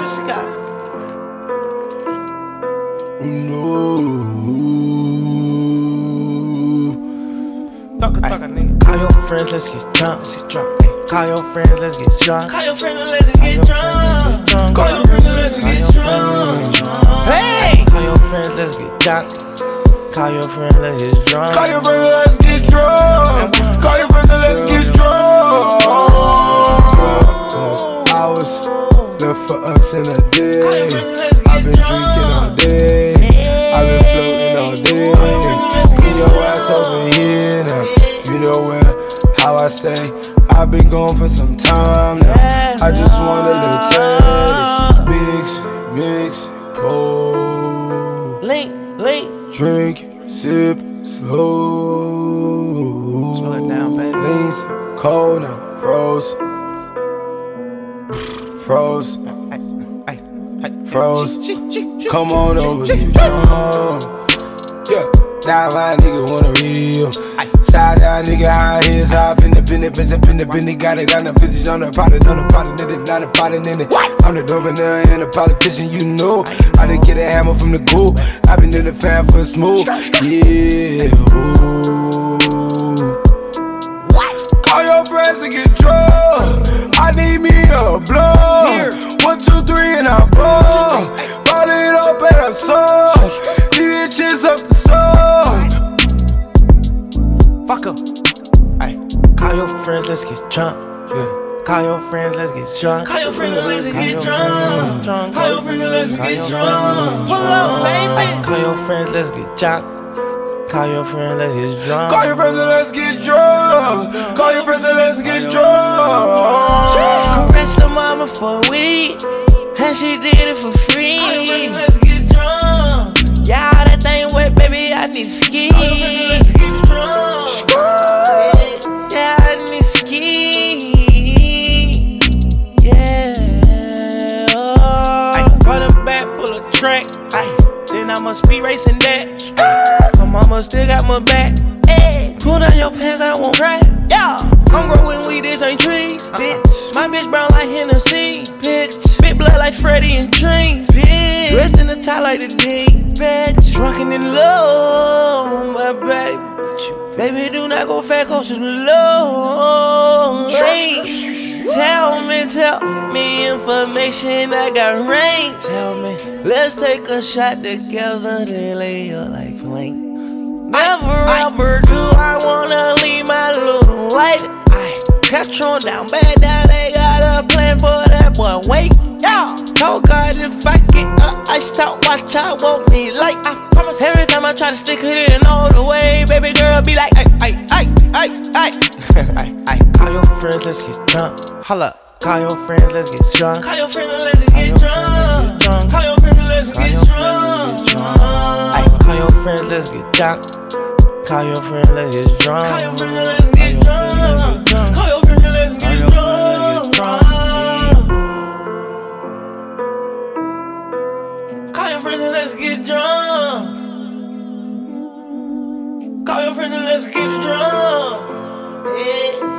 she got. No. Talkin', nigga. Call your friends, let's get drunk. Call your friends, let's get drunk. Call your friends and let's get drunk. Call your friends and let's get drunk. Hey! Call your friends, let's get drunk. Call your friends, let's get drunk. Call your friends and let's get drunk. Call your friends and let's get drunk. Hours left for us in a day. I've been drinking all day. I've been floating all day. Get your ass over here now. You know where, how I stay. I've been gone for some time now. I just want a little taste. Mix, pour. Link. Drink, sip, slow. Slow it down, baby. Leans, cold now, froze. Come on over, get drunk. Yeah, now my nigga wanna real. Side down, nigga, high heels, hop in the business, got it on the vintage, on the potted, nigga, not a potted in it. I'm the governor and a politician, you know. I done get a hammer from the goal. I been in the fan for smooth. Yeah, ooh. Call your friends and get drunk. I need me a blow. 1, 2, 3 and I blow. Ball it up and I saw. Leave your chest up the soul. Fuck up. Ay. Call your friends, let's get drunk. Yeah. Call your friends, let's get drunk. Call your friends and let's get drunk. Call your friends and let's get drunk. Pull up, baby. Call your friends, let's get drunk. Call your friends, let's get drunk. Call your friends and let's get drunk. Call your friends and let's get drunk. Caress the mama for a week, and she did it for free. Call your friends and let's get drunk. Yeah, that thing wet, baby, I need ski. Call your friends and let's get drunk. Yeah, I need ski. Yeah. I run it back, pull a track. Then I must be racing that. My mama still got my back. Hey, pull down your pants, I won't cry. Yeah, I'm growing weed, this ain't trees, bitch. My bitch brown like Hennessy, bitch. Big blood like Freddie and Dreams, bitch. Dressed in the tie like the D, bitch. Drunken in love, my baby. Baby, do not go fat, go to the low. Tell me information, I got rain. Tell me, let's take a shot together, then lay up like plank. Never ever do I wanna leave my little light. Catch on down, bad down, they got a plan for that boy. Wait, yeah. Told God if I get up, I stop, watch out, want me like. I promise every time I try to stick it in all the way, baby girl be like, ay. Call your friends, let's get drunk. Holla. Call your friends, let's get drunk. Call your friends and let's get drunk. Call your friends and let's get drunk. Call your friends, let's get drunk. Call your friends, let's get drunk. Call your friends and let's get drunk. Call your friends and let's get drunk. Call your friends and let's get drunk. Call your friends and let's get drunk. Yeah.